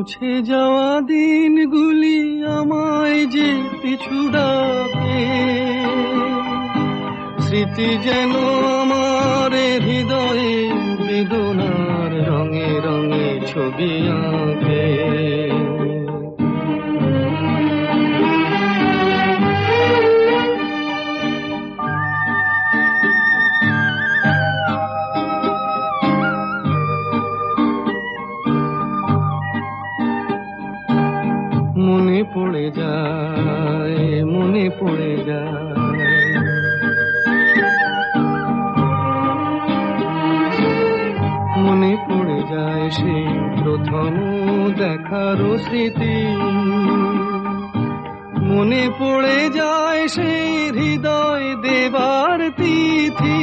মুছে যাওয়া দিনগুলি আমায় যে পিছু ডাকে, স্মৃতি যেন আমার হৃদয়ে বেদনার রঙে রঙে ছবি আঁকে। মনে পড়ে যায়, মনে পড়ে যায়, মনে পড়ে যায় সেই প্রথম দেখার স্মৃতি। মনে পড়ে যায় সেই হৃদয় দেবার তিথি।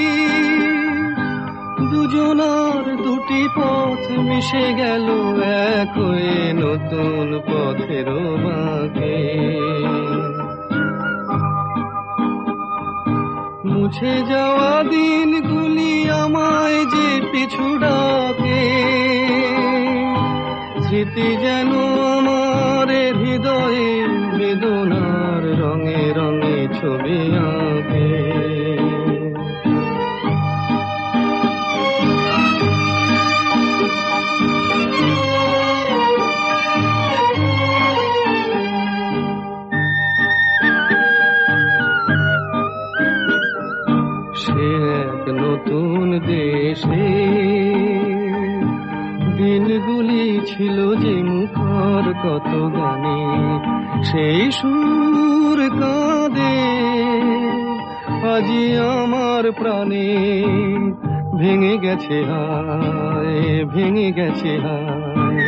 দুজনার দুটি পথ মিশে গেল এক হয়ে নতুন পথের বাঁকে। মুছে যাওয়া দিনগুলি আমায় যে পিছু ডাকে, স্মৃতি যেন আমার হৃদয়ে বেদনার রঙে রঙে ছবি আঁকে। সে এক নতুন দেশে দিনগুলি ছিল যে মুখর কত গানে, সেই সুর কাঁদে আজি আমার প্রাণে। ভেঙে গেছে হায়, ভেঙে গেছে হায়,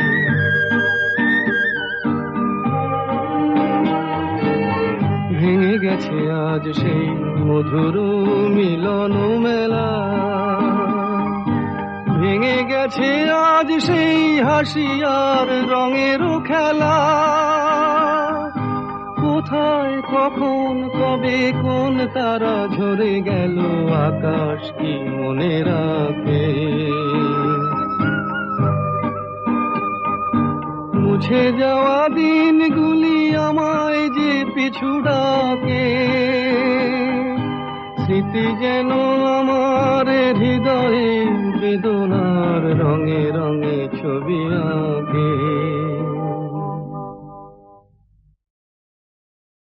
ভেঙে গেছে আজ সেই মধুর মিলন মেলা। ভেঙে গেছে আজ সেই হাসি আর রঙের খেলা। কোথায় কখন কবে কোন তারা ঝরে গেল আকাশ কি মনে রাখে। মুছে যাওয়া দিনগুলি আমায় যে পিছু ডাকে, স্মৃতি যেন আমার হৃদয়ে বেদনার রঙে রঙে ছবি আঁকে।